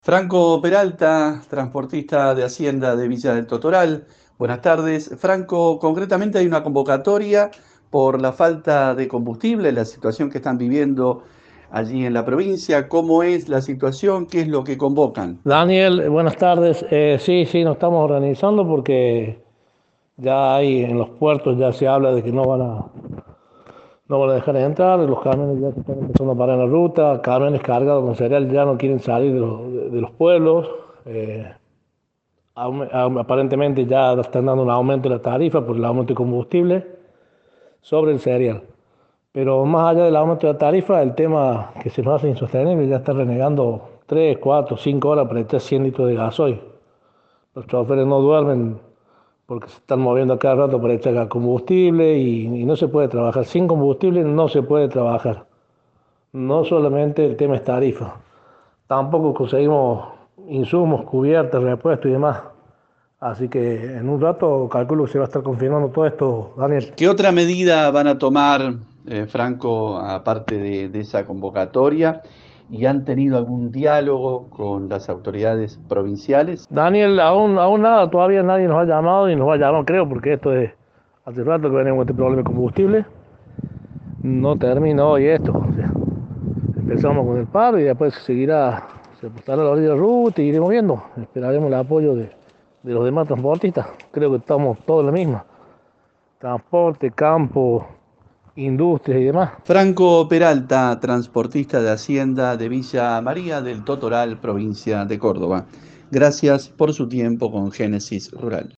Franco Peralta, transportista de Hacienda de Villa del Totoral. Buenas tardes. Franco, concretamente hay una convocatoria por la falta de combustible, la situación que están viviendo allí en la provincia. ¿Cómo es la situación? ¿Qué es lo que convocan? Daniel, buenas tardes. Sí, nos estamos organizando porque ya hay en los puertos ya se habla de que no van a dejar de entrar, los camiones ya se están empezando a parar en la ruta, camiones cargados con cereal ya no quieren salir de los pueblos. eh, Aparentemente ya están dando un aumento de la tarifa por el aumento de combustible sobre el cereal. Pero más allá del aumento de la tarifa, el tema que se nos hace insostenible ya está renegando 3, 4, 5 horas para echar 100 litros de gasoil. Los choferes no duermen porque se están moviendo a cada rato para echar combustible y no se puede trabajar. Sin combustible no se puede trabajar. No solamente el tema es tarifa, tampoco conseguimos insumos, cubiertas, repuestos y demás. Así que en un rato calculo que se va a estar confirmando todo esto, Daniel. ¿Qué otra medida van a tomar, Franco, aparte de esa convocatoria? ¿Y han tenido algún diálogo con las autoridades provinciales? Daniel, aún nada, todavía nadie nos ha llamado y nos va a llamar, creo, porque esto es hace rato que venimos con este problema de combustible. No termina hoy esto. O sea, empezamos con el paro y después se pasará la orilla de la ruta y iremos viendo. Esperaremos el apoyo de los demás transportistas. Creo que estamos todos en la misma. Transporte, campo, industrias y demás. Franco Peralta, transportista de Hacienda de Villa María del Totoral, provincia de Córdoba. Gracias por su tiempo con Génesis Rural.